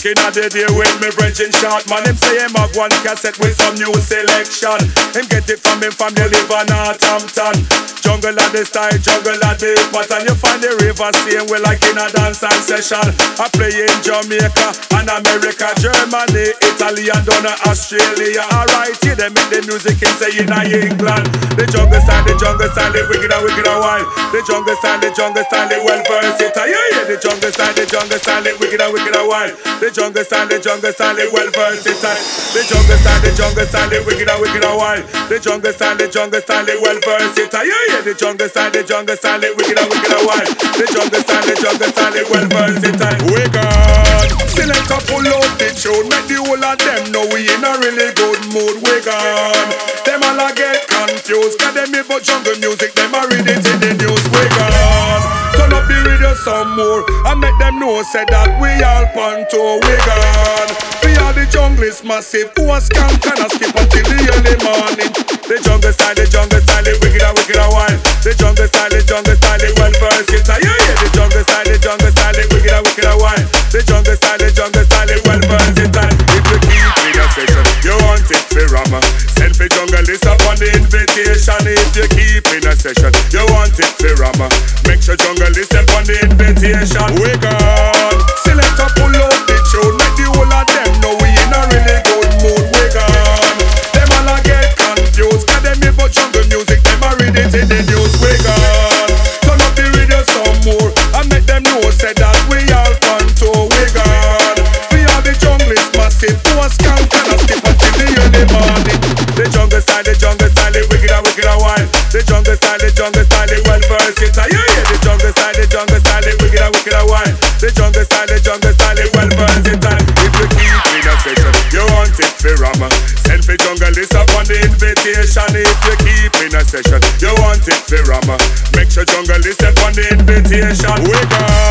Back in the day with me bridging short man, him say him have one cassette with some new selection. Him get it from the live in Northampton. Jungle of the style, jungle of the pattern. You find the river same way like in a dancehall session. I play in Jamaica and America, Germany, Italy and down to Australia. Alright, here they make the music in say in England. The jungle style, the wicked and wild. The jungle style, the well versatile. Yeah, the jungle style, the wicked and wild. The jungle style, the well versatile. The jungle style, the wicked and wild. The jungle style, the well versatile. Yeah, the jungle style, the wicked and wild. The jungle style, the well versatile. We gone. Select a pull out the tune, make the whole of them know we in a really good mood. We gone. Them all a get confused, cause them hear but jungle music, them a read it in the news. We gone. Turn up the radio some more and make them know say that we all panto. We gone. We are the jungle is massive. Who a scam cannot skip until the early morning. The jungle style, the wicked and wild. The jungle style, the well versatile. Yeah, the jungle style, the wicked and wild. The jungle style, the well versatile. If you keep in a session, you want it for Rama. Send for jungle list up on the invitation. If you keep in a session, you want it for Rama. Make sure jungle list up on the invitation. We gone. Select a pull out the tune, make the whole of them know we in a really good mood. We gone. Them all a get confused, cause them hear but jungle music, them a read it in the news. We gone. Turn up the radio some more and make them know say that we all panto. We gone. We are the jungle is massive. Who a scam cannot skip until the early morning. The jungle style, the wicked and wild. The jungle style, the well versatile. Yeah, the jungle style, the wicked and wild. The jungle style, the well versatile. If you keep in a session, you want it for Rama. Send for jungle list up on the invitation. If you keep in a session, you want it for Rama. Make sure jungle list up on the invitation. We go.